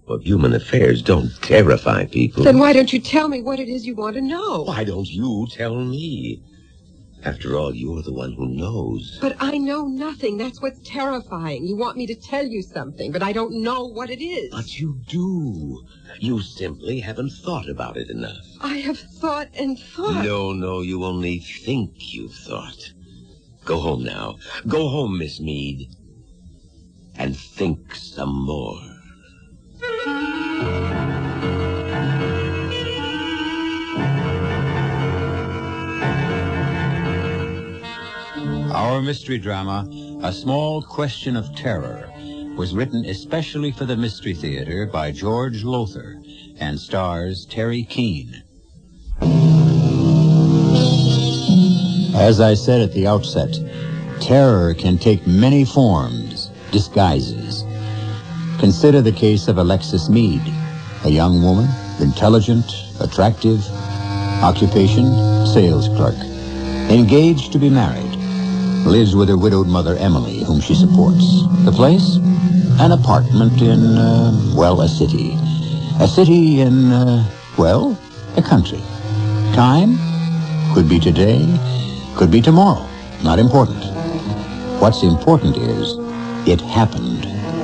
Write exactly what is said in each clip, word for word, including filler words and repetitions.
of Human Affairs don't terrify people. Then why don't you tell me what it is you want to know? Why don't you tell me? After all, you're the one who knows. But I know nothing. That's what's terrifying. You want me to tell you something, but I don't know what it is. But you do. You simply haven't thought about it enough. I have thought and thought. No, no, you only think you've thought. Go home now. Go home, Miss Mead. And think some more. Our mystery drama, A Small Question of Terror, was written especially for the Mystery Theater by George Lothar and stars Terry Keane. As I said at the outset, terror can take many forms, disguises. Consider the case of Alexis Mead, a young woman, intelligent, attractive, occupation, sales clerk, engaged to be married. Lives with her widowed mother, Emily, whom she supports. The place? An apartment in, uh, well, a city. A city in, uh, well, a country. Time? Could be today, could be tomorrow. Not important. What's important is, it happened.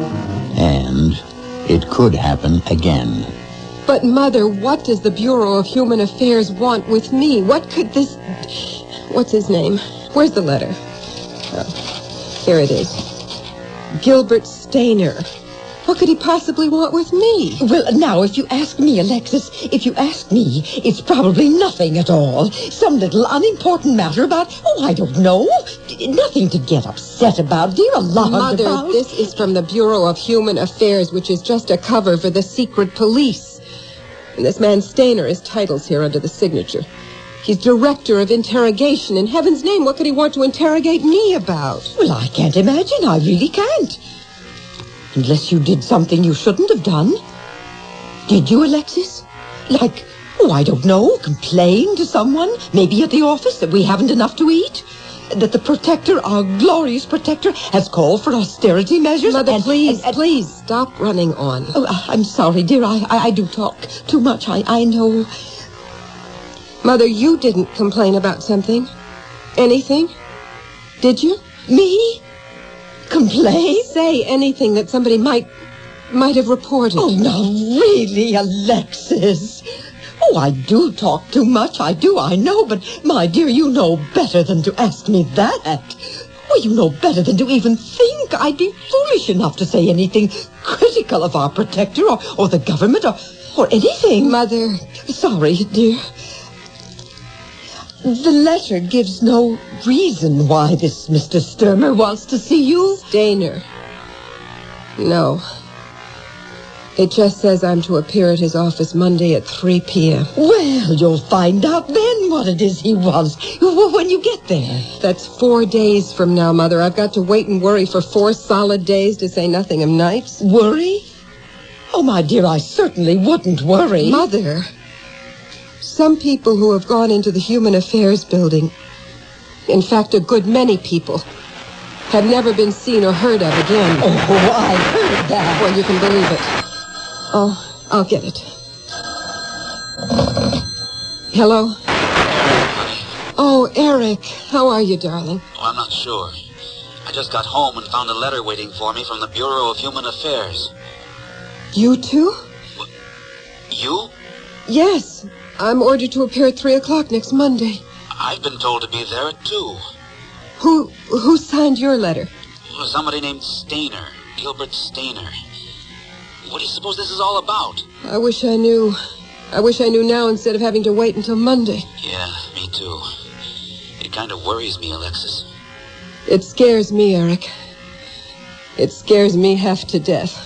And it could happen again. But, Mother, what does the Bureau of Human Affairs want with me? What could this... What's his name? Where's the letter? Oh, here it is. Gilbert Stainer. What could he possibly want with me? Well, now, if you ask me, Alexis, if you ask me, it's probably nothing at all. Some little unimportant matter about, oh, I don't know. Nothing to get upset about, dear. Alarmed Mother, about. This is from the Bureau of Human Affairs, which is just a cover for the secret police. And this man Stainer, his title's here under the signature. He's director of interrogation. In heaven's name, what could he want to interrogate me about? Well, I can't imagine. I really can't. Unless you did something you shouldn't have done. Did you, Alexis? Like, oh, I don't know, complain to someone, maybe at the office, that we haven't enough to eat? That the protector, our glorious protector, has called for austerity measures? Mother, and, please, and, and, please, stop running on. Oh, I'm sorry, dear. I, I, I do talk too much. I, I know... Mother, you didn't complain about something. Anything? Did you? Me? Complain? Say anything that somebody might might have reported. Oh, no, really, Alexis. Oh, I do talk too much. I do, I know. But, my dear, you know better than to ask me that. Oh, you know better than to even think I'd be foolish enough to say anything critical of our protector or, or the government or, or anything. Mother. Sorry, dear. The letter gives no reason why this Mister Sturmer wants to see you. Stainer. No. It just says I'm to appear at his office Monday at three p.m. Well, you'll find out then what it is he wants when you get there. That's four days from now, Mother. I've got to wait and worry for four solid days, to say nothing of nights. Worry? Oh, my dear, I certainly wouldn't worry. Mother... Some people who have gone into the Human Affairs building, in fact, a good many people, have never been seen or heard of again. Oh, I heard that. Well, you can believe it. Oh, I'll get it. Hello? Oh, Eric, how are you, darling? Oh, I'm not sure. I just got home and found a letter waiting for me from the Bureau of Human Affairs. You too? What? You? Yes. I'm ordered to appear at three o'clock next Monday. I've been told to be there at two. Who who signed your letter? Well, somebody named Stainer, Gilbert Stainer. What do you suppose this is all about? I wish I knew. I wish I knew now instead of having to wait until Monday. Yeah, me too. It kind of worries me, Alexis. It scares me, Eric. It scares me half to death.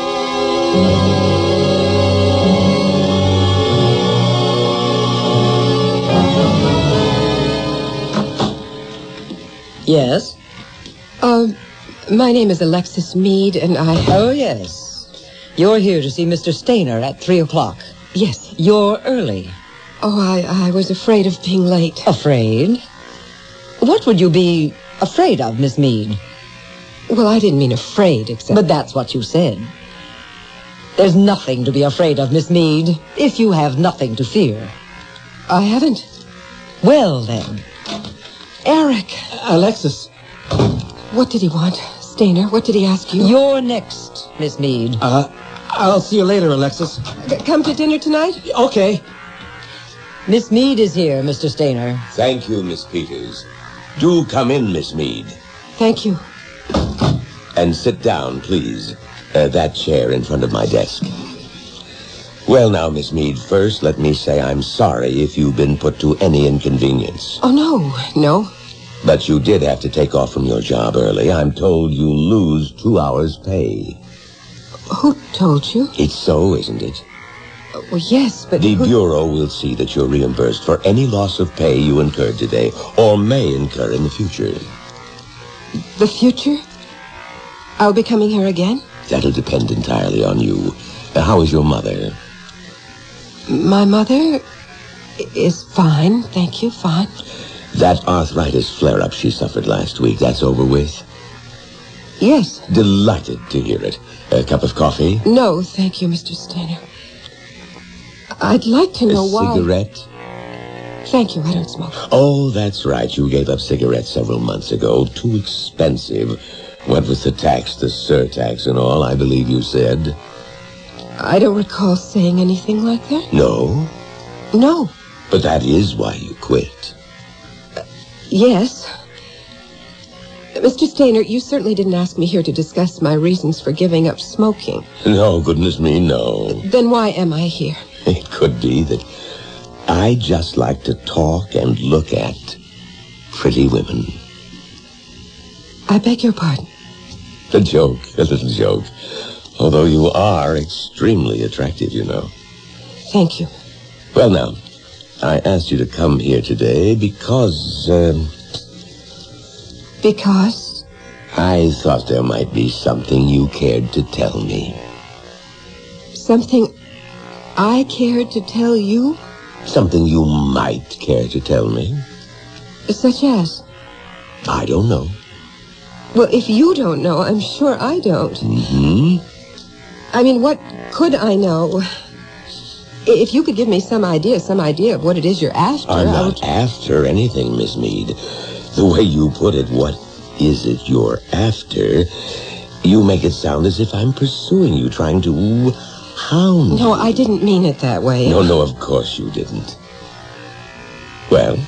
Yes? Uh, my name is Alexis Mead, and I... Oh, yes. You're here to see Mister Stainer at three o'clock. Yes. You're early. Oh, I, I was afraid of being late. Afraid? What would you be afraid of, Miss Mead? Well, I didn't mean afraid, except... But that's what you said. There's nothing to be afraid of, Miss Mead, if you have nothing to fear. I haven't. Well, then. Eric. Alexis. What did he want? Stainer, what did he ask you? You're next, Miss Mead. Uh, I'll see you later, Alexis. C- come to dinner tonight? Okay. Miss Mead is here, Mister Stainer. Thank you, Miss Peters. Do come in, Miss Mead. Thank you. And sit down, please. Uh, that chair in front of my desk. Well, now, Miss Mead, first let me say I'm sorry if you've been put to any inconvenience. Oh, no, no. But you did have to take off from your job early. I'm told you lose two hours' pay. Who told you? It's so, isn't it? Uh, well, yes, but... The who... Bureau will see that you're reimbursed for any loss of pay you incurred today, or may incur in the future. The future? I'll be coming here again? That'll depend entirely on you. Uh, how is your mother? My mother is fine, thank you, fine. That arthritis flare-up she suffered last week, that's over with? Yes. Delighted to hear it. A cup of coffee? No, thank you, Mister Stainer. I'd like to know A why... cigarette? Thank you, I don't smoke. Oh, that's right. You gave up cigarettes several months ago. Too expensive. What with the tax, the surtax and all, I believe you said. I don't recall saying anything like that. No? No. But that is why you quit. Uh, yes. Mister Stainer, you certainly didn't ask me here to discuss my reasons for giving up smoking. No, goodness me, no. Then why am I here? It could be that I just like to talk and look at pretty women. I beg your pardon. A joke, a little joke. Although you are extremely attractive, you know. Thank you. Well, now, I asked you to come here today because, um... Because? I thought there might be something you cared to tell me. Something I cared to tell you? Something you might care to tell me. Such as? I don't know. Well, if you don't know, I'm sure I don't. Mm-hmm. I mean, what could I know? If you could give me some idea, some idea of what it is you're after... I'm I not would... after anything, Miss Mead. The way you put it, what is it you're after? You make it sound as if I'm pursuing you, trying to hound No, you. I didn't mean it that way. No, no, of course you didn't. Well...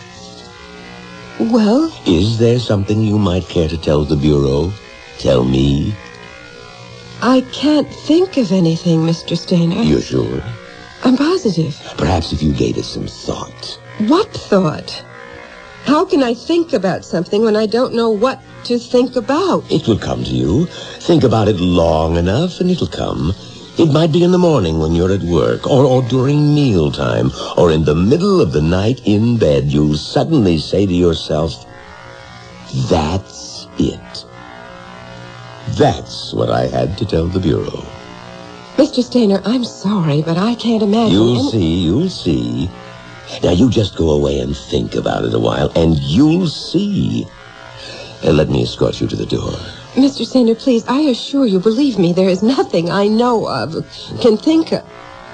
Well? Is there something you might care to tell the Bureau? Tell me? I can't think of anything, Mister Stainer. You're sure? I'm positive. Perhaps if you gave it some thought. What thought? How can I think about something when I don't know what to think about? It will come to you. Think about it long enough and it'll come. It might be in the morning when you're at work, or, or during mealtime, or in the middle of the night in bed. You'll suddenly say to yourself, that's it. That's what I had to tell the Bureau. Mister Stainer, I'm sorry, but I can't imagine... You'll any... see, you'll see. Now, you just go away and think about it a while, and you'll see. Uh, let me escort you to the door. Mister Stainer, please, I assure you, believe me, there is nothing I know of, can think of...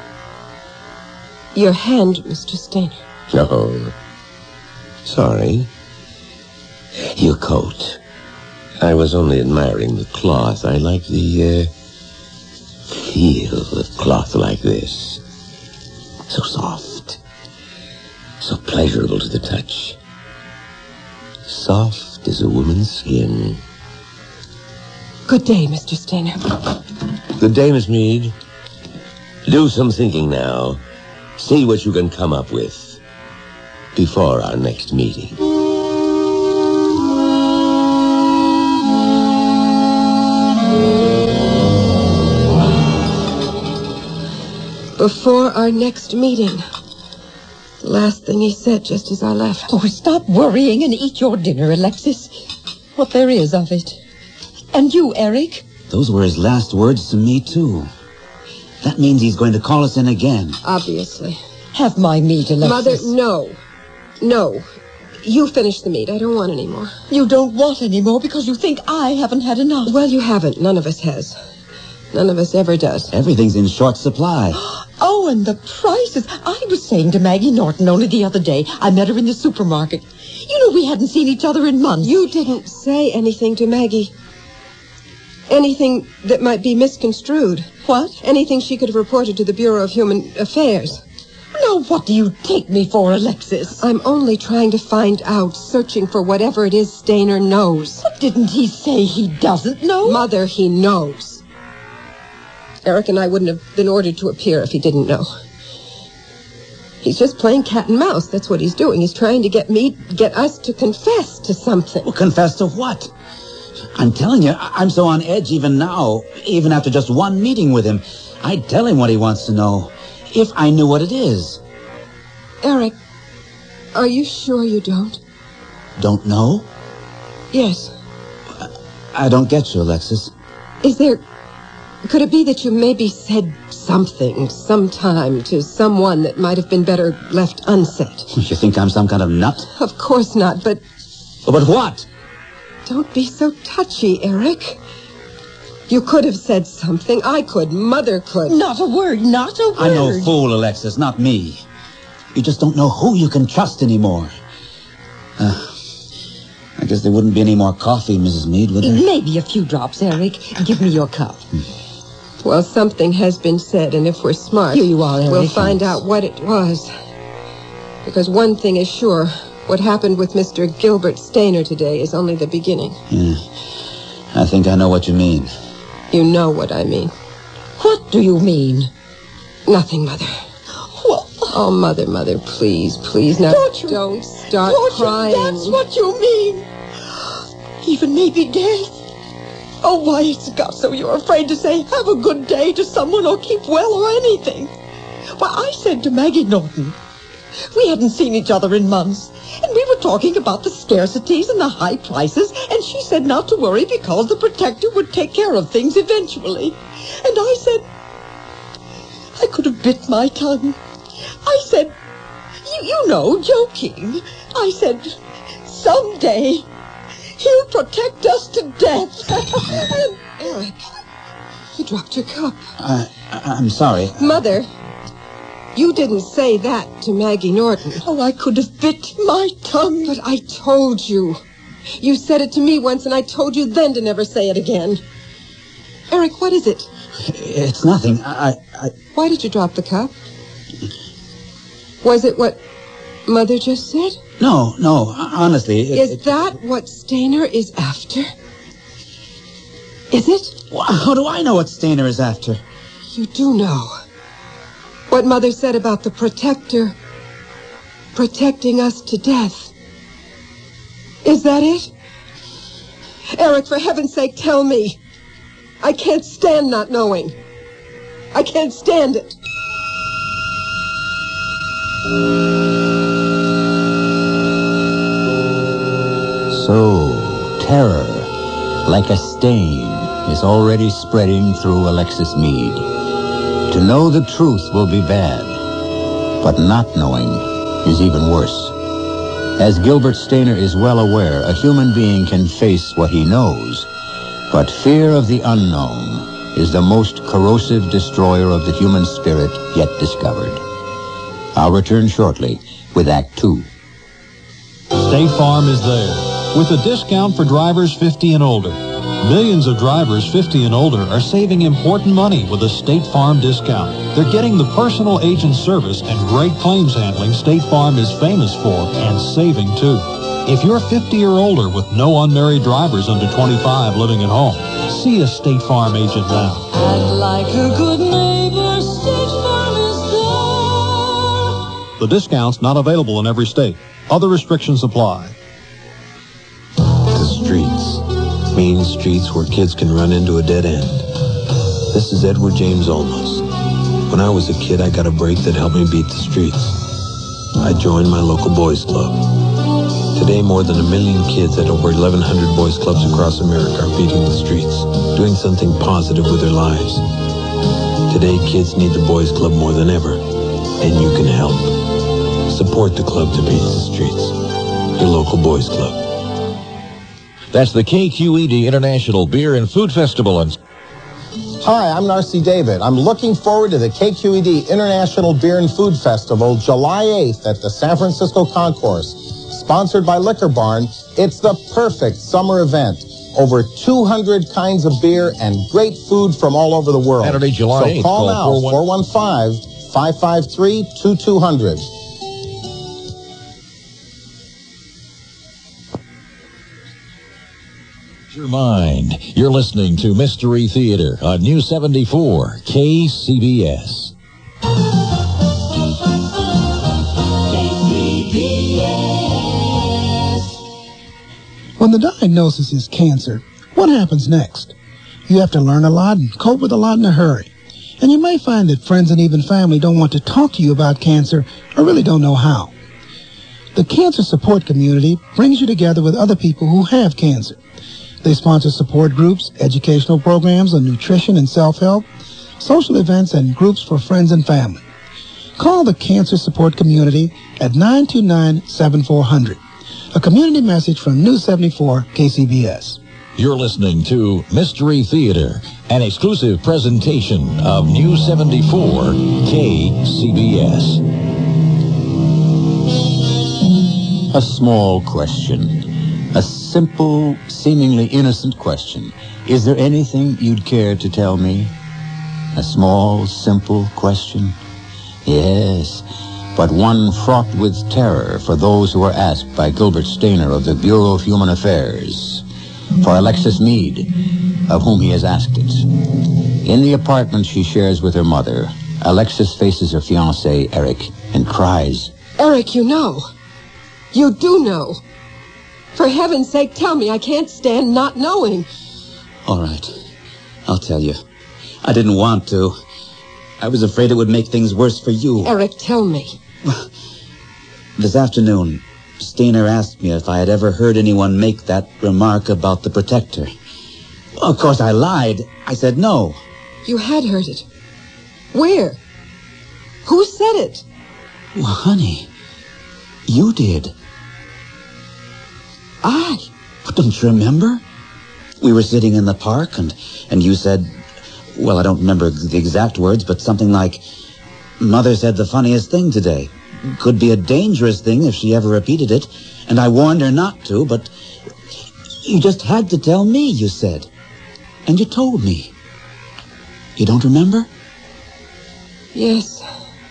Your hand, Mister Stainer. Oh, sorry. Your coat. I was only admiring the cloth. I like the, uh, feel of cloth like this. So soft. So pleasurable to the touch. Soft as a woman's skin. Good day, Mister Stainer. Good day, Miss Mead. Do some thinking now. See what you can come up with before our next meeting. Before our next meeting. The last thing he said just as I left. Oh, stop worrying and eat your dinner, Alexis. What there is of it. And you, Eric? Those were his last words to me, too. That means he's going to call us in again. Obviously. Have my meat, Alexis. Mother, no. No. You finish the meat. I don't want any more. You don't want any more because you think I haven't had enough. Well, you haven't. None of us has. None of us ever does. Everything's in short supply. Oh, and the prices. I was saying to Maggie Norton only the other day. I met her in the supermarket. You know, we hadn't seen each other in months. You didn't say anything to Maggie. Anything that might be misconstrued. What? Anything she could have reported to the Bureau of Human Affairs. Now, what do you take me for, Alexis? I'm only trying to find out, searching for whatever it is Stainer knows. But didn't he say he doesn't know? Mother, he knows. Eric and I wouldn't have been ordered to appear if he didn't know. He's just playing cat and mouse. That's what he's doing. He's trying to get me, get us to confess to something. Well, confess to what? I'm telling you, I- I'm so on edge even now, even after just one meeting with him. I'd tell him what he wants to know, if I knew what it is. Eric, are you sure you don't? Don't know? Yes. I don't get you, Alexis. Is there... Could it be that you maybe said something, sometime, to someone that might have been better left unsaid? You think I'm some kind of nut? Of course not, but... But what? Don't be so touchy, Eric. You could have said something. I could. Mother could. Not a word, not a word. I'm no fool, Alexis, not me. You just don't know who you can trust anymore. Uh, I guess there wouldn't be any more coffee, Missus Meade, would there? Maybe a few drops, Eric. Give me your cup. Well, something has been said, and if we're smart... Here you are, Eric. We'll find out what it was. Because one thing is sure. What happened with Mister Gilbert Stainer today is only the beginning. Yeah. I think I know what you mean. You know what I mean. What do you mean? Nothing, Mother. Well, Oh, Mother, Mother, please, please. Now, Don't you- don't start don't you- crying. That's what you mean. Even maybe death. Oh, why it's got so you're afraid to say have a good day to someone or keep well or anything. Well, I said to Maggie Norton, we hadn't seen each other in months, and we were talking about the scarcities and the high prices, and she said not to worry because the protector would take care of things eventually. And I said, I could have bit my tongue. I said, you, you know, joking. I said, someday he'll protect us to death. And, Eric, you dropped your cup. I, I, I'm sorry. Mother, you didn't say that to Maggie Norton. oh, I could have bit my tongue. But I told you. You said it to me once, and I told you then to never say it again. Eric, what is it? It's nothing. I, I, Why did you drop the cup? Was it what Mother just said? no, no, honestly. It, Is it- that what Stainer is after? Is it? Wha- How do I know what Stainer is after? You do know. What Mother said about the protector protecting us to death. Is that it? Eric, for heaven's sake, tell me. I can't stand not knowing. I can't stand it. So, terror, like a stain, is already spreading through Alexis Meade. To know the truth will be bad, but not knowing is even worse. As Gilbert Stainer is well aware, a human being can face what he knows, but fear of the unknown is the most corrosive destroyer of the human spirit yet discovered. I'll return shortly with Act Two. State Farm is there with a discount for drivers fifty and older. Millions of drivers fifty and older are saving important money with a State Farm discount. They're getting the personal agent service and great claims handling State Farm is famous for, and saving too. If you're fifty or older with no unmarried drivers under twenty-five living at home, see a State Farm agent now. Act like a good neighbor, State Farm is there. The discount's not available in every state. Other restrictions apply. The streets. Mean streets where kids can run into a dead end. This is Edward James Olmos. When I was a kid, I got a break that helped me beat the streets. I joined my local boys club. Today, more than a million kids at over eleven hundred boys clubs across America are beating the streets, doing something positive with their lives. Today, kids need the boys club more than ever, and you can help. Support the club that beats the streets. Your local boys club. That's the K Q E D International Beer and Food Festival. And Hi, I'm Narcy David. I'm looking forward to the K Q E D International Beer and Food Festival July eighth at the San Francisco Concourse. Sponsored by Liquor Barn, it's the perfect summer event. Over two hundred kinds of beer and great food from all over the world. Saturday, July eighth. So call, call now, four one five, five five three, two two zero zero. Your mind. You're listening to Mystery Theater on News seventy-four K C B S. When the diagnosis is cancer, what happens next? You have to learn a lot and cope with a lot in a hurry. And you may find that friends and even family don't want to talk to you about cancer or really don't know how. The Cancer Support Community brings you together with other people who have cancer. They sponsor support groups, educational programs on nutrition and self-help, social events, and groups for friends and family. Call the Cancer Support Community at nine two nine, seven four zero zero. A community message from News seventy-four K C B S. You're listening to Mystery Theater, an exclusive presentation of News seventy-four K C B S. A small question. A simple, seemingly innocent question. Is there anything you'd care to tell me? A small, simple question? Yes, but one fraught with terror for those who are asked by Gilbert Stainer of the Bureau of Human Affairs. For Alexis Meade, of whom he has asked it. In the apartment she shares with her mother, Alexis faces her fiancé, Eric, and cries, Eric, you know. You do know. For heaven's sake, tell me. I can't stand not knowing. All right. I'll tell you. I didn't want to. I was afraid it would make things worse for you. Eric, tell me. This afternoon, Stainer asked me if I had ever heard anyone make that remark about the protector. Well, of course, I lied. I said no. You had heard it. Where? Who said it? Well, honey, you did. I? But don't you remember? We were sitting in the park, and, and you said, well, I don't remember the exact words, but something like, Mother said the funniest thing today. Could be a dangerous thing if she ever repeated it, and I warned her not to, but you just had to tell me, you said. And you told me. You don't remember? Yes.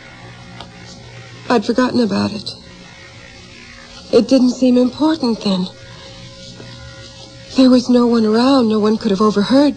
I'd forgotten about it. It didn't seem important then. There was no one around. No one could have overheard.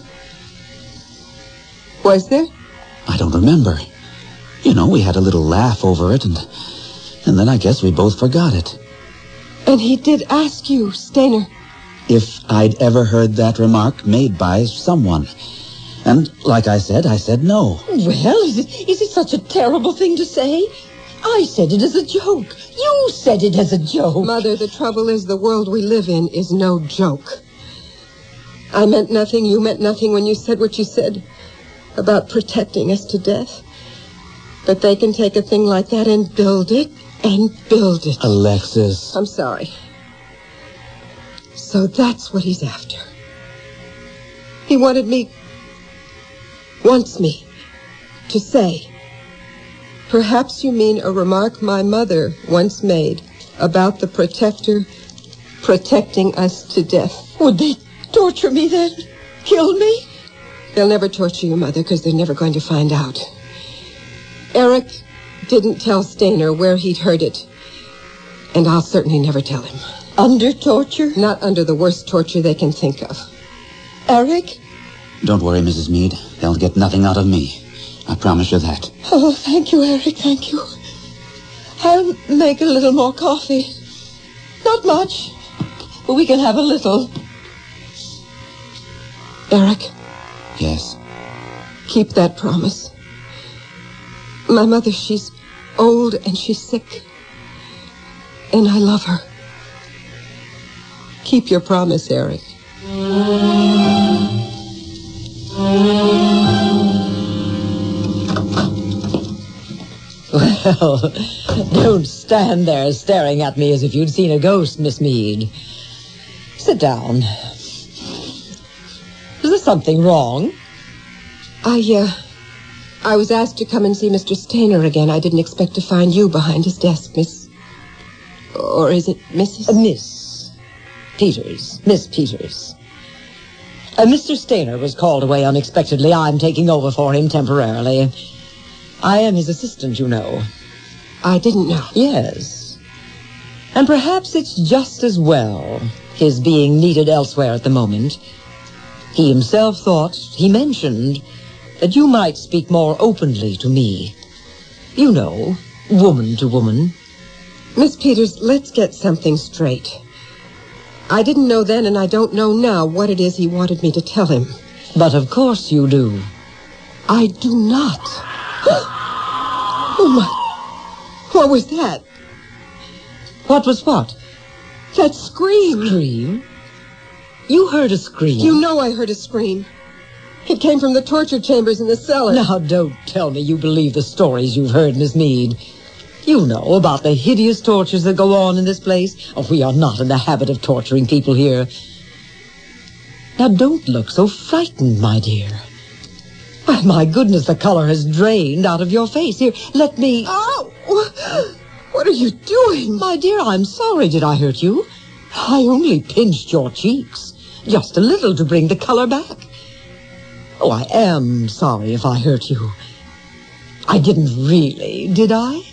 Was there? I don't remember. You know, we had a little laugh over it, and and then I guess we both forgot it. And he did ask you, Stainer. If I'd ever heard that remark made by someone. And like I said, I said no. Well, is it, is it such a terrible thing to say? I said it as a joke. You said it as a joke. Mother, the trouble is the world we live in is no joke. I meant nothing. You meant nothing when you said what you said about protecting us to death. But they can take a thing like that and build it and build it. Alexis. I'm sorry. So that's what he's after. He wanted me, wants me, to say, perhaps you mean a remark my mother once made about the protector protecting us to death. Would they torture me then? Kill me? They'll never torture you, Mother, because they're never going to find out. Eric didn't tell Stainer where he'd heard it. And I'll certainly never tell him. Under torture? Not under the worst torture they can think of. Eric? Don't worry, Missus Meade. They'll get nothing out of me. I promise you that. Oh, thank you, Eric, thank you. I'll make a little more coffee. Not much, but we can have a little. Eric? Yes? Keep that promise. My mother, she's old and she's sick. And I love her. Keep your promise, Eric. Well, don't stand there staring at me as if you'd seen a ghost, Miss Meade. Sit down. Is there something wrong? I, uh, I was asked to come and see Mister Stainer again. I didn't expect to find you behind his desk, Miss... Or is it Missus Uh, Miss Peters. Miss Peters. Uh, Mister Stainer was called away unexpectedly. I'm taking over for him temporarily. I am his assistant, you know. I didn't know. Yes. And perhaps it's just as well, his being needed elsewhere at the moment. He himself thought, he mentioned, that you might speak more openly to me. You know, woman to woman. Miss Peters, let's get something straight. I didn't know then, and I don't know now, what it is he wanted me to tell him. But of course you do. I do not. Oh, my... What was that? What was what? That scream. Scream? You heard a scream. You know I heard a scream. It came from the torture chambers in the cellar. Now, don't tell me you believe the stories you've heard, Miss Meade. You know about the hideous tortures that go on in this place. Oh, we are not in the habit of torturing people here. Now, don't look so frightened, my dear. Why, my goodness, the color has drained out of your face. Here, let me... Oh! What are you doing? My dear, I'm sorry. Did I hurt you? I only pinched your cheeks. Just a little to bring the color back. Oh, I am sorry if I hurt you. I didn't really, did I?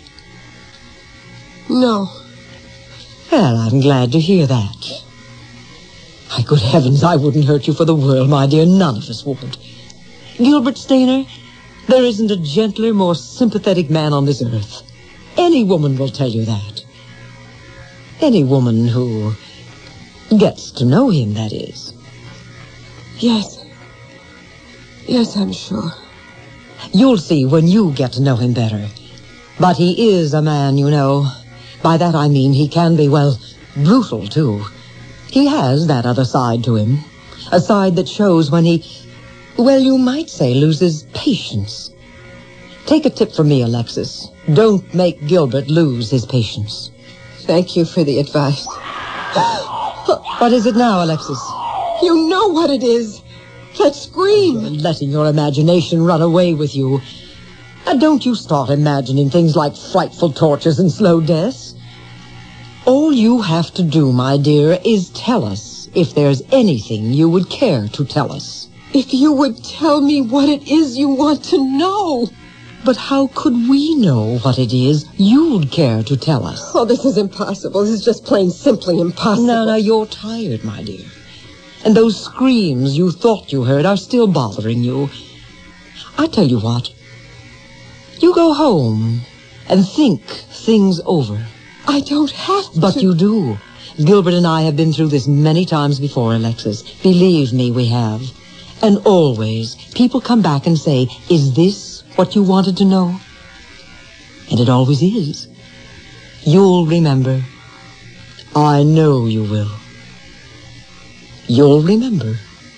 No. Well, I'm glad to hear that. My good heavens, I wouldn't hurt you for the world, my dear. None of us would. Gilbert Stainer, there isn't a gentler, more sympathetic man on this earth. Any woman will tell you that. Any woman who gets to know him, that is. Yes. Yes, I'm sure. You'll see when you get to know him better. But he is a man, you know. By that I mean he can be, well, brutal, too. He has that other side to him. A side that shows when he, well, you might say, loses patience. Take a tip from me, Alexis. Don't make Gilbert lose his patience. Thank you for the advice. What is it now, Alexis? You know what it is. That scream. You're letting your imagination run away with you. And don't you start imagining things like frightful tortures and slow deaths. All you have to do, my dear, is tell us if there's anything you would care to tell us. If you would tell me what it is you want to know. But how could we know what it is you'd care to tell us? Oh, this is impossible. This is just plain simply impossible. No, no, you're tired, my dear. And those screams you thought you heard are still bothering you. I tell you what. You go home and think things over. I don't have to. But you do. Gilbert and I have been through this many times before, Alexis. Believe me, we have. And always, people come back and say, is this what you wanted to know? And it always is. You'll remember. I know you will. You'll remember.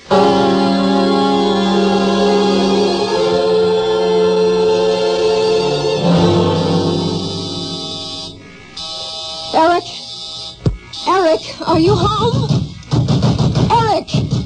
Eric? Eric, are you home? Eric!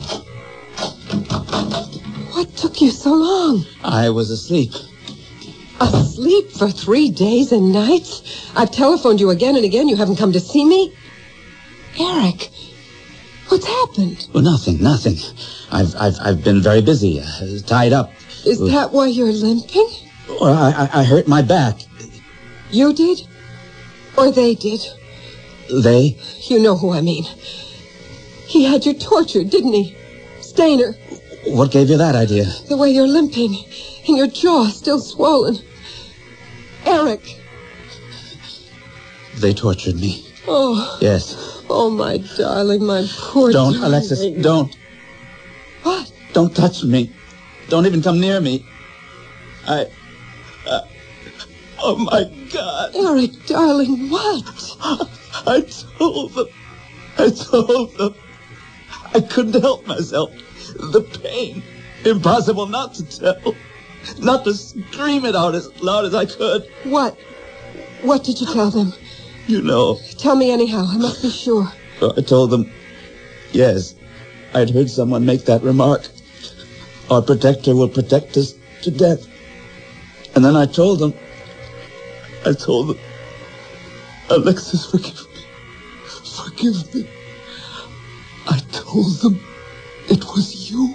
What took you so long? I was asleep. Asleep for three days and nights? I've telephoned you again and again. You haven't come to see me? Eric, what's happened? Well, nothing, nothing. I've I've I've been very busy, uh, tied up. Is that why you're limping? Or I, I I hurt my back. You did? Or they did? They? You know who I mean. He had you tortured, didn't he? Stainer. What gave you that idea? The way you're limping, and your jaw still swollen. Eric. They tortured me. Oh. Yes. Oh, my darling, my poor Don't, darling. Alexis, don't. What? Don't touch me. Don't even come near me. I... Uh, oh, my God. Eric, darling, what? I told them. I told them. I couldn't help myself. The pain. Impossible not to tell. Not to scream it out as loud as I could. What? What did you tell them? You know. Tell me anyhow. I must be sure. I told them, yes, I'd heard someone make that remark. our protector will protect us to death. And then I told them, I told them, Alexis, forgive me. Forgive me. I told them it was you.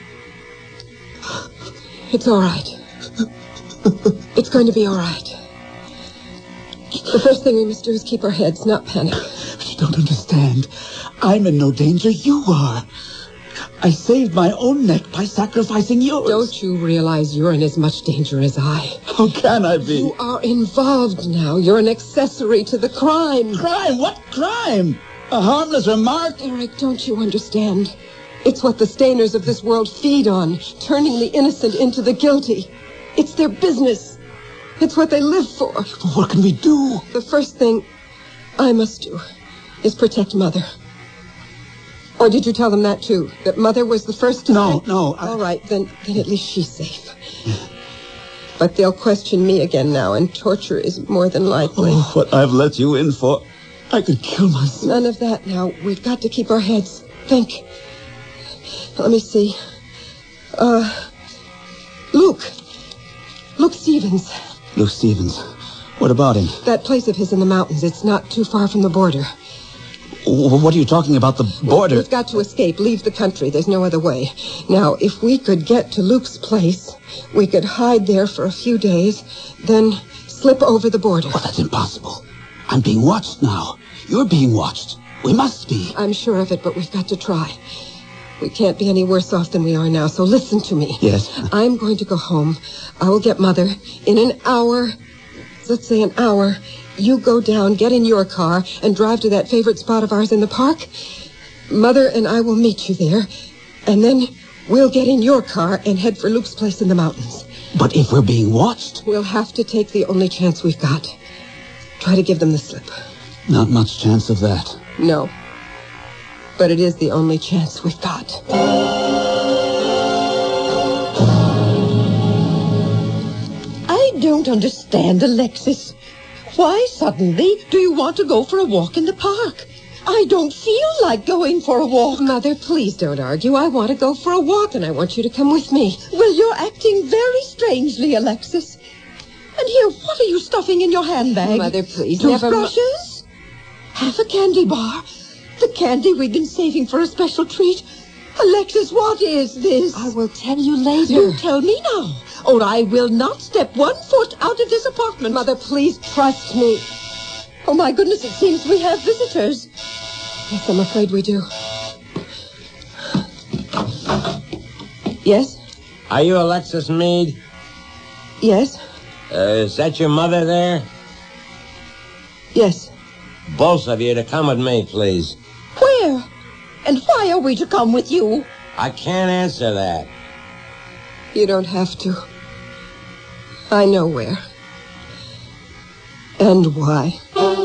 It's all right. It's going to be all right. The first thing we must do is keep our heads, not panic. But you don't understand. I'm in no danger. You are. I saved my own neck by sacrificing yours. Don't you realize you're in as much danger as I? How can I be? You are involved now. You're an accessory to the crime. Crime? What crime? A harmless remark? Eric, don't you understand? It's what the Stainers of this world feed on, turning the innocent into the guilty. It's their business. It's what they live for. But what can we do? The first thing I must do is protect Mother. Or did you tell them that, too? That Mother was the first to No, say? no. I... All right, then, then at least she's safe. But they'll question me again now, and torture is more than likely. Oh, what I've let you in for. I could kill myself. None of that now. We've got to keep our heads. Think. Let me see. Uh, Luke. Luke Stevens. Luke Stevens. What about him? That place of his in the mountains. It's not too far from the border. What are you talking about, the border? We've got to escape, leave the country. There's no other way. Now, if we could get to Luke's place, we could hide there for a few days, then slip over the border. Oh, that's impossible. I'm being watched now. You're being watched. We must be. I'm sure of it, but we've got to try. We can't be any worse off than we are now, so listen to me. Yes. I'm going to go home. I will get Mother. In an hour, let's say an hour, you go down, get in your car, and drive to that favorite spot of ours in the park. Mother and I will meet you there, and then we'll get in your car and head for Luke's place in the mountains. But if we're being watched? We'll have to take the only chance we've got. Try to give them the slip. Not much chance of that. No. But it is the only chance we've got. I don't understand, Alexis. Why suddenly do you want to go for a walk in the park? I don't feel like going for a walk. Mother, please don't argue. I want to go for a walk, and I want you to come with me. Well, you're acting very strangely, Alexis. And here, what are you stuffing in your handbag? Mother, please, never... Toothbrushes? Half a candy bar? The candy we've been saving for a special treat? Alexis, what is this? I will tell you later. You tell me now, or I will not step one foot out of this apartment. Mother, please trust me. Oh, my goodness, it seems we have visitors. Yes, I'm afraid we do. Yes? Are you Alexis Meade? Yes? Uh, is that your mother there? Yes. Both of you to come with me, please. Where? And why are we to come with you? I can't answer that. You don't have to. I know where. And why.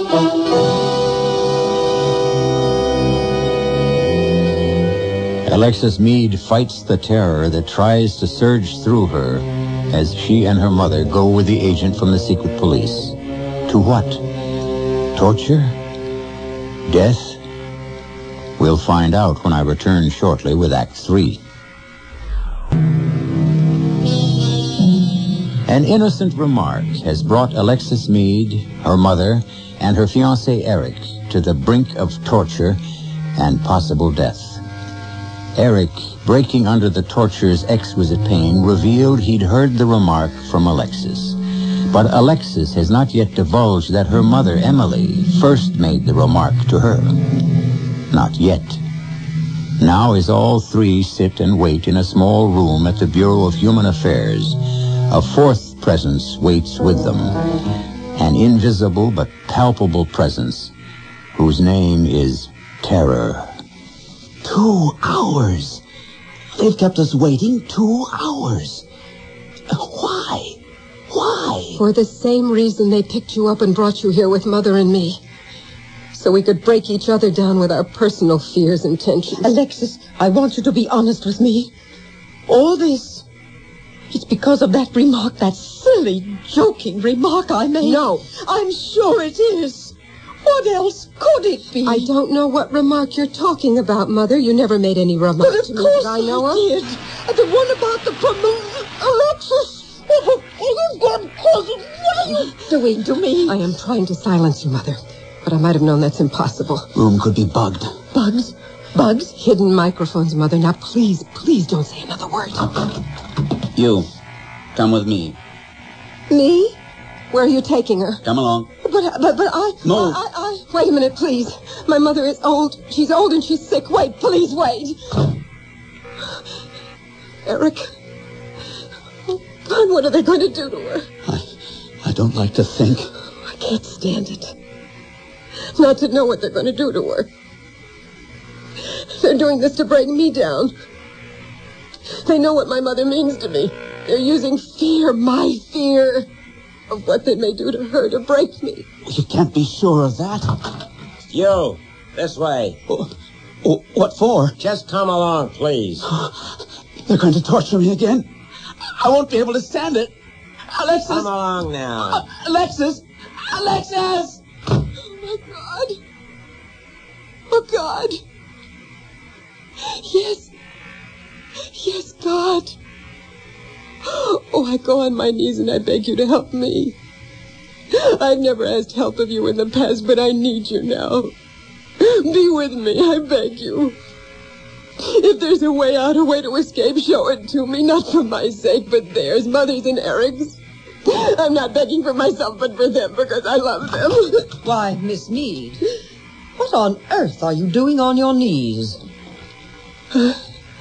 Alexis Meade fights the terror that tries to surge through her as she and her mother go with the agent from the secret police. To what? Torture? Death? We'll find out when I return shortly with Act Three. An innocent remark has brought Alexis Meade, her mother, and her fiancé Eric to the brink of torture and possible death. Eric, breaking under the torture's exquisite pain, revealed he'd heard the remark from Alexis. But Alexis has not yet divulged that her mother, Emily, first made the remark to her. Not yet. Now, as all three sit and wait in a small room at the Bureau of Human Affairs, a fourth presence waits with them. An invisible but palpable presence whose name is Terror. Two hours. They've kept us waiting two hours. Why? Why? For the same reason they picked you up and brought you here with Mother and me. So we could break each other down with our personal fears and tensions. Alexis, I want you to be honest with me. All this, it's because of that remark, that silly, joking remark I made. No. I'm sure it is. What else could it be? I don't know what remark you're talking about, Mother. You never made any remark But of to me course that I know I of. did. Uh, The one about the promotion. Alexis! Oh, oh, you've got cousin. What are you doing to me? I am trying to silence you, Mother. But I might have known that's impossible. Room could be bugged. Bugs? Bugs? Hidden microphones, Mother. Now, please, please don't say another word. You, come with me. Me? Where are you taking her? Come along. But, but, but I... Move. I, I... Wait a minute, please. My mother is old. She's old and she's sick. Wait, please, wait. Eric. Oh, God, what are they going to do to her? I, I don't like to think. I can't stand it. Not to know what they're going to do to her. They're doing this to bring me down. They know what my mother means to me. They're using fear, my fear, of what they may do to her to break me. You can't be sure of that. You, this way. Oh, oh, what for? Just come along, please. They're going to torture me again. I won't be able to stand it. Alexis! Come along now. Uh, Alexis! Alexis! Oh, my God. Oh, God. Yes. Yes, God. Oh, I go on my knees and I beg you to help me. I've never asked help of you in the past, but I need you now. Be with me, I beg you. If there's a way out, a way to escape, show it to me, not for my sake, but theirs, Mother's and Eric's. I'm not begging for myself, but for them, because I love them. Why, Miss Mead, what on earth are you doing on your knees? I'm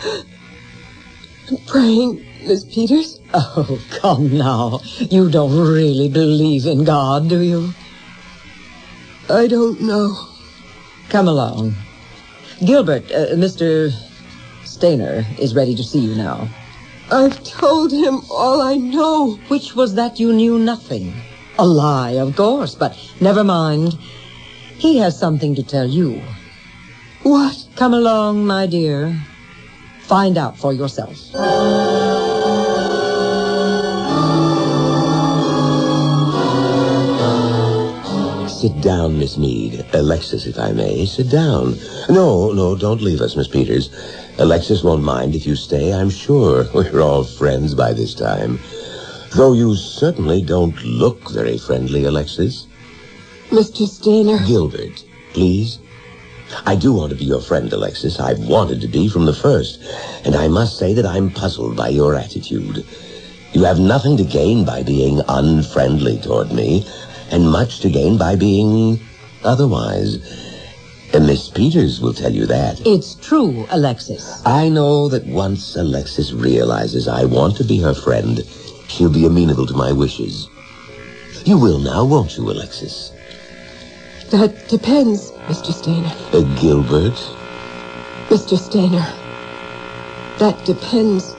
praying, Miss Peters. Oh, come now. You don't really believe in God, do you? I don't know. Come along. Gilbert, uh, Mister Stainer is ready to see you now. I've told him all I know. Which was that you knew nothing. A lie, of course, but never mind. He has something to tell you. What? Come along, my dear. Find out for yourself. Sit down, Miss Mead. Alexis, if I may, sit down. No, no, don't leave us, Miss Peters. Alexis won't mind if you stay, I'm sure. We're all friends by this time. Though you certainly don't look very friendly, Alexis. Mister Stainer. Gilbert, please. I do want to be your friend, Alexis. I've wanted to be from the first. And I must say that I'm puzzled by your attitude. You have nothing to gain by being unfriendly toward me, and much to gain by being otherwise. And Miss Peters will tell you that. It's true, Alexis. I know that once Alexis realizes I want to be her friend, she'll be amenable to my wishes. You will now, won't you, Alexis? That depends, Mister Stainer. Uh, Gilbert? Mister Stainer, that depends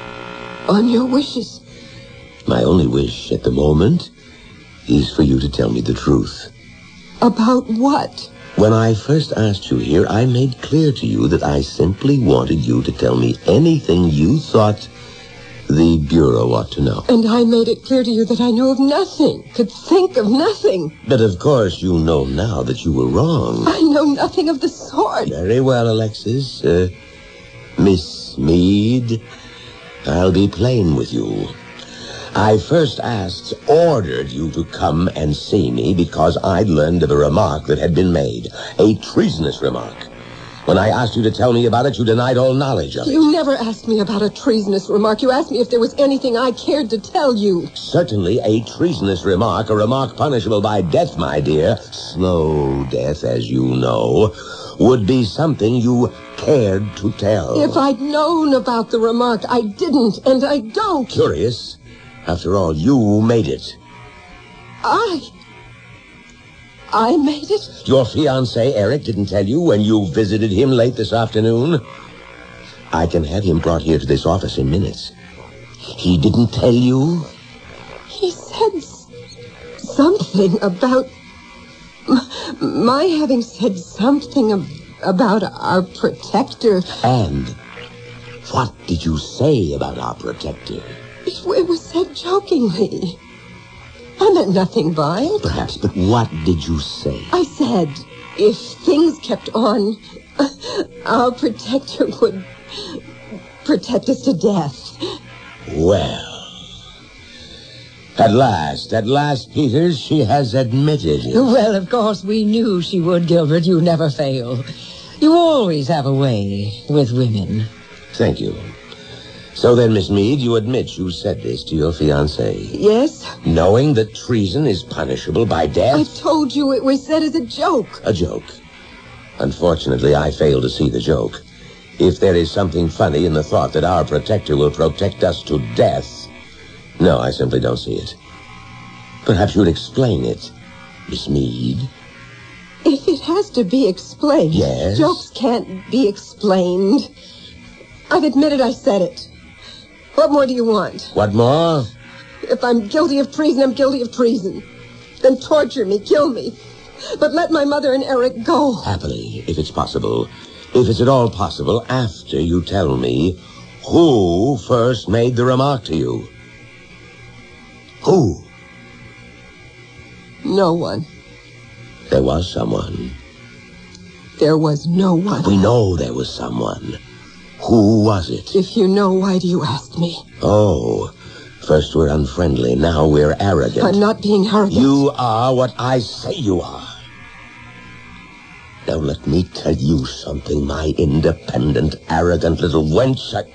on your wishes. My only wish at the moment is for you to tell me the truth. About what? When I first asked you here, I made clear to you that I simply wanted you to tell me anything you thought the Bureau ought to know. And I made it clear to you that I knew of nothing, could think of nothing. But of course you know now that you were wrong. I know nothing of the sort. Very well, Alexis. Uh, Miss Mead, I'll be plain with you. I first asked, ordered you to come and see me because I'd learned of a remark that had been made, a treasonous remark. When I asked you to tell me about it, you denied all knowledge of it. You never asked me about a treasonous remark. You asked me if there was anything I cared to tell you. Certainly a treasonous remark, a remark punishable by death, my dear, slow death, as you know, would be something you cared to tell. If I'd known about the remark, I didn't, and I don't. Curious. After all, you made it. I... I made it? Your fiancé, Eric, didn't tell you when you visited him late this afternoon? I can have him brought here to this office in minutes. He didn't tell you? He said s- something about... m- my having said something ab- about our protector. And what did you say about our protector? It, it was said jokingly. I meant nothing by it. Perhaps, but what did you say? I said, if things kept on, our protector would protect us to death. Well, at last, at last, Peters, she has admitted it. Well, of course, we knew she would, Gilbert. You never fail. You always have a way with women. Thank you. So then, Miss Meade, you admit you said this to your fiancé? Yes. Knowing that treason is punishable by death? I told you it was said as a joke. A joke. Unfortunately, I fail to see the joke. If there is something funny in the thought that our protector will protect us to death, no, I simply don't see it. Perhaps you'd explain it, Miss Meade. If it has to be explained, yes? Jokes can't be explained. I've admitted I said it. What more do you want? What more? If I'm guilty of treason, I'm guilty of treason. Then torture me, kill me. But let my mother and Eric go. Happily, if it's possible. If it's at all possible, after you tell me who first made the remark to you. Who? No one. There was someone. There was no one. We know there was someone. Who was it? If you know, why do you ask me? Oh, first we're unfriendly, now we're arrogant. I'm not being arrogant. You are what I say you are. Now let me tell you something, my independent, arrogant little wench. I...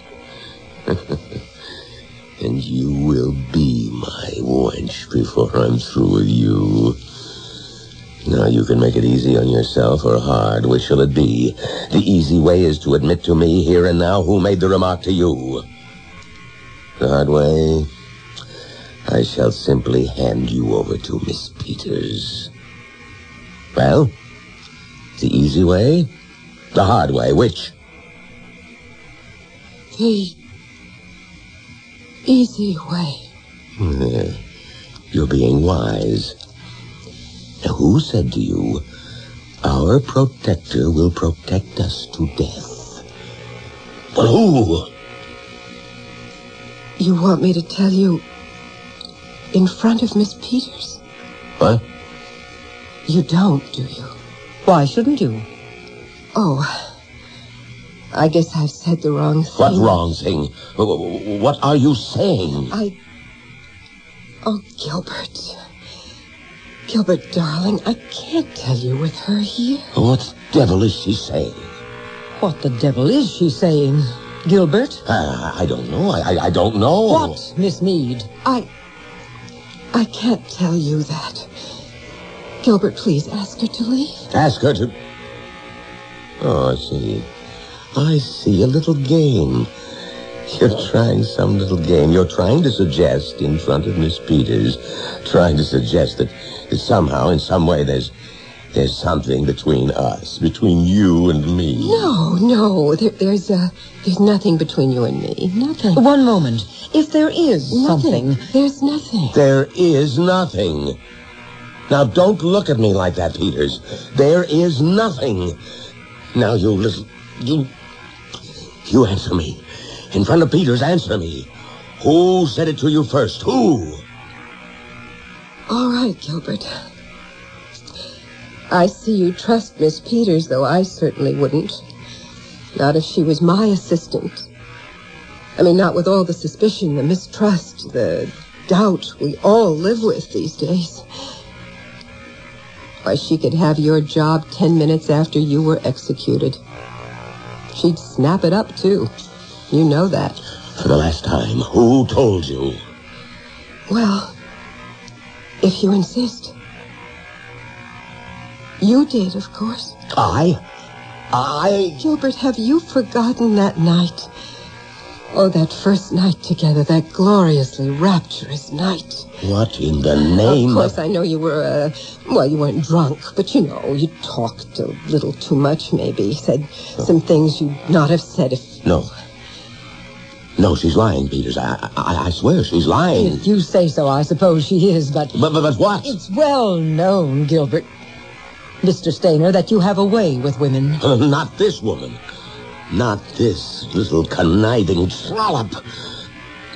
And you will be my wench before I'm through with you. Now, you can make it easy on yourself or hard. Which shall it be? The easy way is to admit to me here and now who made the remark to you. The hard way, I shall simply hand you over to Miss Peters. Well, the easy way, the hard way, which? The easy way. You're being wise. Now, who said to you, our protector will protect us to death? Well, who? You want me to tell you in front of Miss Peters? What? You don't, do you? Why shouldn't you? Oh, I guess I've said the wrong thing. What wrong thing? What are you saying? I... Oh, Gilbert... Gilbert, darling, I can't tell you with her here. What the devil is she saying? What the devil is she saying, Gilbert? Uh, I don't know. I, I I don't know. What, Miss Meade? I... I can't tell you that. Gilbert, please ask her to leave. Ask her to... Oh, I see. I see a little game. You're trying some little game. You're trying to suggest in front of Miss Peters, trying to suggest that, that somehow, in some way, there's there's something between us, between you and me. No, no, there, there's uh, there's nothing between you and me. Nothing. One moment. If there is nothing, something... There's nothing. There is nothing. Now, don't look at me like that, Peters. There is nothing. Now, you little... You... You answer me. In front of Peters, answer me. Who said it to you first? Who? All right, Gilbert. I see you trust Miss Peters, though I certainly wouldn't. Not if she was my assistant. I mean, not with all the suspicion, the mistrust, the doubt we all live with these days. Why, she could have your job ten minutes after you were executed. She'd snap it up, too. You know that. For the last time, who told you? Well, if you insist. You did, of course. I? I? Gilbert, have you forgotten that night? Oh, that first night together, that gloriously rapturous night. What in the name of... Of course, of... I know you were, uh, well, you weren't drunk, but you know, you talked a little too much, maybe. Said oh. some things you'd not have said if... No. No, she's lying, Peters. I, I I swear she's lying. If you say so, I suppose she is, but... But, but, but what? It's well known, Gilbert, Mister Stainer, that you have a way with women. Uh, not this woman. Not this little conniving trollop.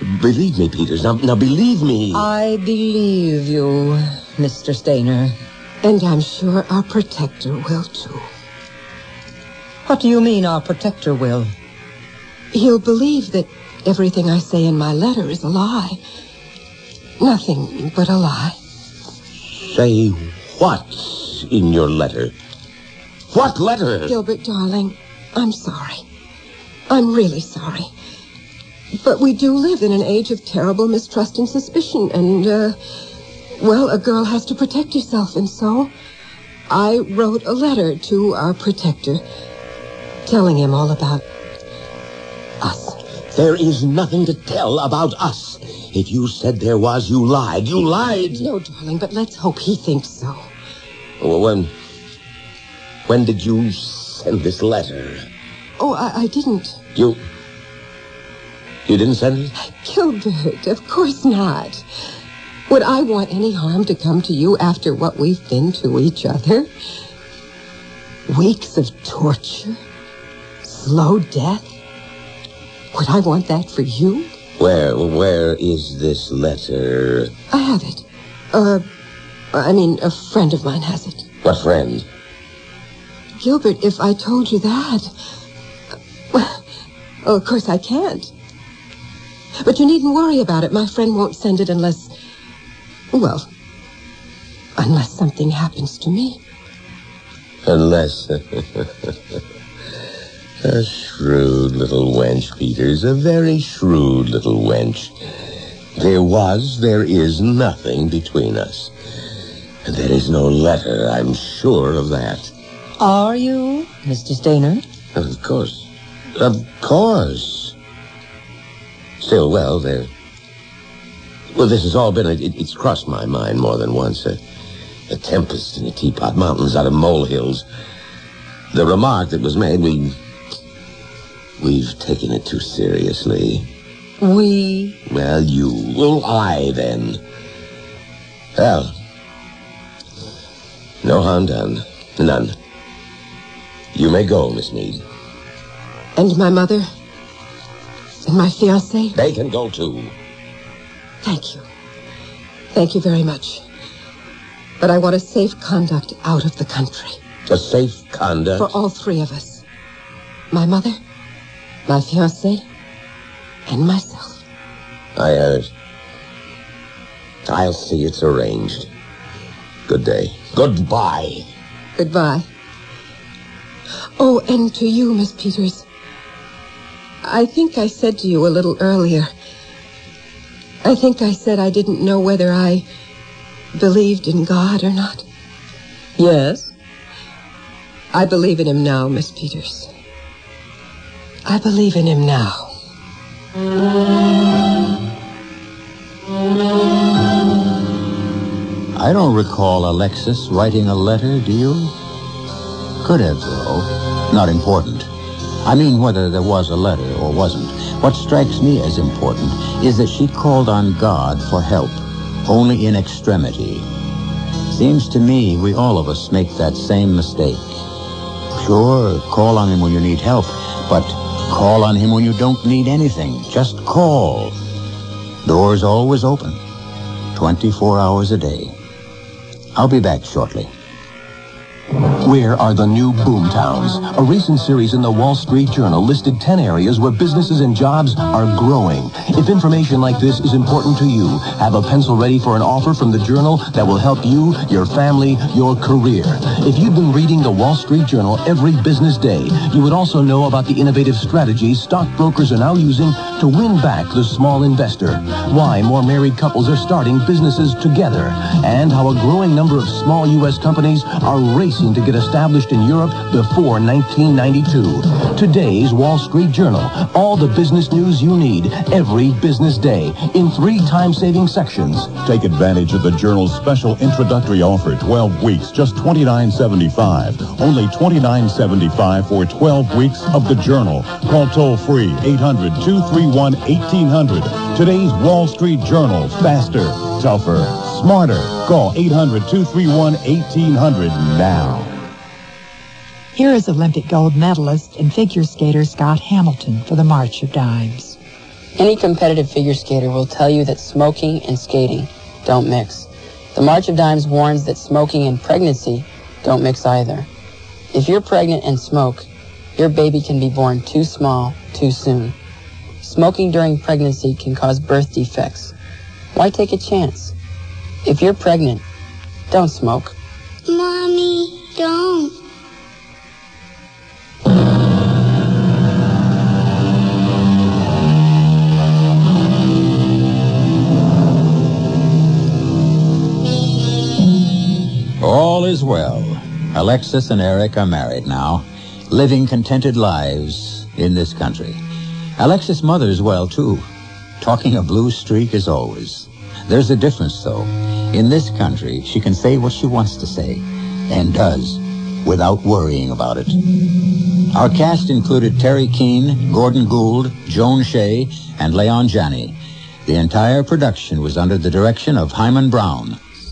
Believe me, Peters. Now, now believe me. I believe you, Mister Stainer. And I'm sure our protector will, too. What do you mean, our protector will? He'll believe that everything I say in my letter is a lie. Nothing but a lie. Say what in your letter? What letter? Gilbert, darling, I'm sorry. I'm really sorry. But we do live in an age of terrible mistrust and suspicion, and, uh, well, a girl has to protect herself, and so I wrote a letter to our protector telling him all about us. There is nothing to tell about us. If you said there was, you lied. You lied. No, darling, but let's hope he thinks so. Well, when, when did you send this letter? Oh, I, I didn't. You... You didn't send it? Gilbert, of course not. Would I want any harm to come to you after what we've been to each other? Weeks of torture? Slow death? Would I want that for you? Where, where is this letter? I have it. Uh, I mean, a friend of mine has it. What friend? Gilbert, if I told you that... Well, oh, of course I can't. But you needn't worry about it. My friend won't send it unless... Well, unless something happens to me. Unless... A shrewd little wench, Peters. A very shrewd little wench. There was, there is nothing between us. And there is no letter, I'm sure of that. Are you, Mister Stainer? Of course. Of course. Still, well, there... Well, this has all been... A, it, it's crossed my mind more than once. A, a tempest in a teapot, mountains out of molehills. The remark that was made, we... We've taken it too seriously. We? Well, you. Well, I, then. Well, no harm done. None. You may go, Miss Meade. And my mother? And my fiancé? They can go, too. Thank you. Thank you very much. But I want a safe conduct out of the country. A safe conduct? For all three of us. My mother, my fiancé, and myself. I heard. I'll see it's arranged. Good day. Goodbye. Goodbye. Oh, and to you, Miss Peters. I think I said to you a little earlier. I think I said I didn't know whether I believed in God or not. Yes? I believe in him now, Miss Peters. I believe in him now. I don't recall Alexis writing a letter, do you? Could have, though. Not important. I mean, whether there was a letter or wasn't. What strikes me as important is that she called on God for help, only in extremity. Seems to me we all of us make that same mistake. Sure, call on him when you need help, but call on him when you don't need anything. Just call. Doors always open, twenty-four hours a day. I'll be back shortly. Where are the new boomtowns? A recent series in the Wall Street Journal listed ten areas where businesses and jobs are growing. If information like this is important to you, have a pencil ready for an offer from the Journal that will help you, your family, your career. If you've been reading the Wall Street Journal every business day, you would also know about the innovative strategies stockbrokers are now using to win back the small investor, why more married couples are starting businesses together, and how a growing number of small U S companies are racing to get established in Europe before nineteen ninety-two. Today's Wall Street Journal. All the business news you need every business day in three time-saving sections. Take advantage of the Journal's special introductory offer, twelve weeks, just twenty-nine seventy-five. Only twenty-nine seventy-five for twelve weeks of the Journal. Call toll-free eight hundred, two three one, eighteen hundred. Today's Wall Street Journal. Faster, tougher, smarter. Call eight hundred, two three one, eighteen hundred now. Here is Olympic gold medalist and figure skater Scott Hamilton for the March of Dimes. Any competitive figure skater will tell you that smoking and skating don't mix. The March of Dimes warns that smoking and pregnancy don't mix either. If you're pregnant and smoke, your baby can be born too small, too soon. Smoking during pregnancy can cause birth defects. Why take a chance? If you're pregnant, don't smoke. Mommy, don't. All is well. Alexis and Eric are married now, living contented lives in this country. Alexis' mother's well, too. Talking a blue streak as always. There's a difference, though. In this country, she can say what she wants to say, and does, without worrying about it. Our cast included Terry Keane, Gordon Gould, Joan Shea, and Leon Janney. The entire production was under the direction of Hyman Brown.